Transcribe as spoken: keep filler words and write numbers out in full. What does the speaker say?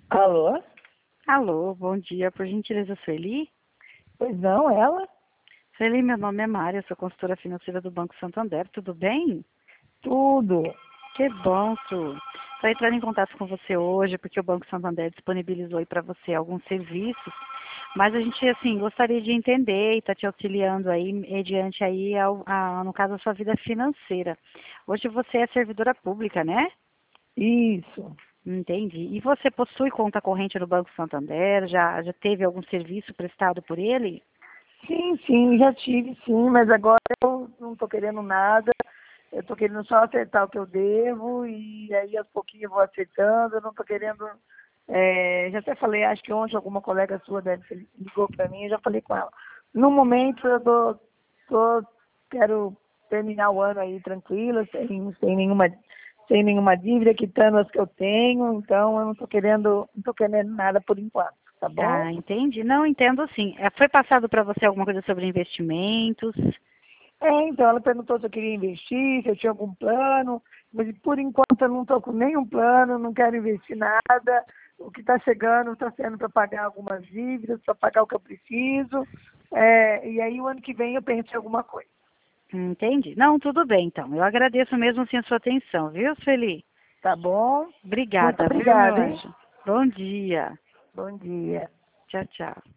Alô? Alô, bom dia. Por gentileza, Sueli? Pois não, ela? Sueli, meu nome é Mária, sou consultora financeira do Banco Santander. Tudo bem? Tudo. Que bom, Su. Estou entrando em contato com você hoje porque o Banco Santander disponibilizou aí para você alguns serviços, mas a gente, assim, gostaria de entender e está te auxiliando aí, mediante aí, ao, a, no caso, a sua vida financeira. Hoje você é servidora pública, né? Isso. Entendi. E você possui conta corrente no Banco Santander? Já, já teve algum serviço prestado por ele? Sim, sim, já tive, sim, mas agora eu não estou querendo nada. Eu estou querendo só acertar o que eu devo e aí aos pouquinhos eu vou acertando. Eu não estou querendo. é, já até falei, acho que ontem alguma colega sua deve ter- ligou para mim, eu já falei com ela. No momento eu tô, tô, quero terminar o ano aí tranquila, sem, sem nenhuma, sem nenhuma dívida, quitando as que eu tenho, então eu não estou querendo, não tô querendo nada por enquanto, tá bom? Ah, entendi. Não, entendo sim. É, foi passado para você alguma coisa sobre investimentos? É, então, ela perguntou se eu queria investir, se eu tinha algum plano, mas por enquanto eu não estou com nenhum plano, não quero investir nada. O que está chegando está sendo para pagar algumas dívidas, para pagar o que eu preciso. É, e aí o ano que vem eu penso em alguma coisa. Entendi. Não, tudo bem, então. Eu agradeço mesmo assim a sua atenção, viu, Sueli? Tá bom? Muito Obrigada, viu, meu obrigada, hein? anjo? Bom dia. Bom dia. Tchau, tchau.